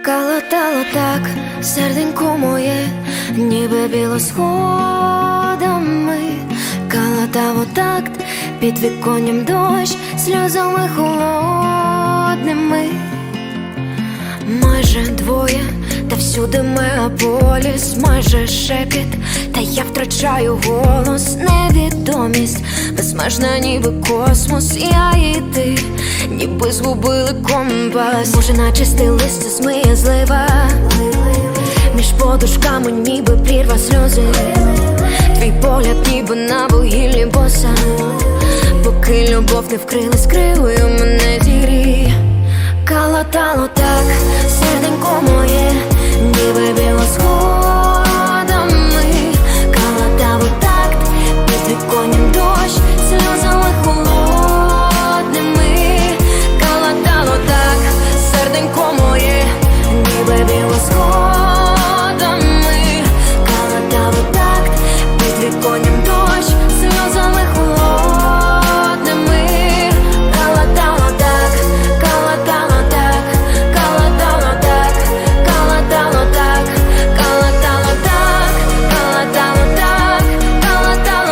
Калатало так, серденько моє, ніби білосходами. Калатало такт, під віконням дощ, сльозами холодними. Майже двоє, та всюди мегаполіс, майже шепіт, та я втрачаю голос. Невідомість, безмежна ніби космос. Я і ти, ніби згубили компас. Може начистий лист змиє злива, між подушками ніби прірва сльози. Твій погляд ніби на вугіллі боса. Поки любов не вкрилась кривою, мене зігріє. Калатало так, серденько моє, ніби білосходами. Калатало такт, під віконням дощ, сльозами холодними. Калатало так, серденько моє, ніби білосходами. Калатало такт, під віконням дощ, сльозами холодними. Калатало так, калатало так, калатало так, калатало так, калатало так, калатало так, калатало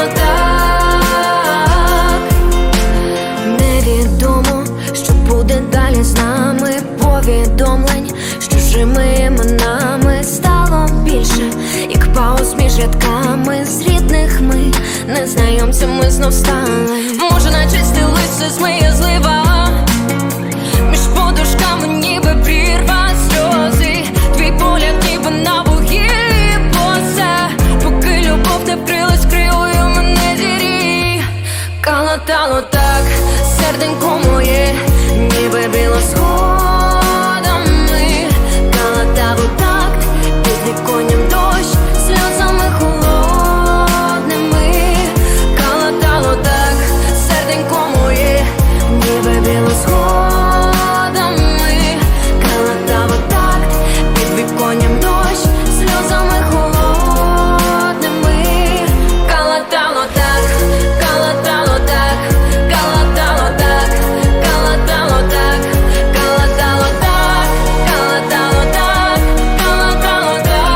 так. Невідомо, що буде далі з нами. Повідомлень з чужими іменами стало більше, як пауз між рядками. З рідних ми незнайомцями знов стали. Може начистий лист змиє злива, між подушками ніби прірва сльози. Твій погляд ніби на вугіллі боса. Поки любов не вкрилась кривою, мене зігріє. Калатало так, серденько моє, ніби білосходами. Калатало такт, під віконням дощ, сльозами холодними. Калатало так, серденько моє, ніби білосходами. Калатало такт, під віконням дощ, сльозами холодними. Калатало так, калатало так, калатало так, калатало так, калатало так, калатало так, калатало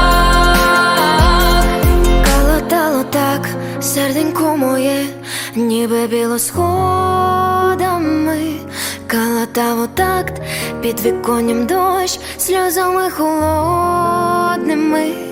так. Калатало так, серденько моє, ніби білосходами. Калатало такт, під віконням дощ, сльозами холодними.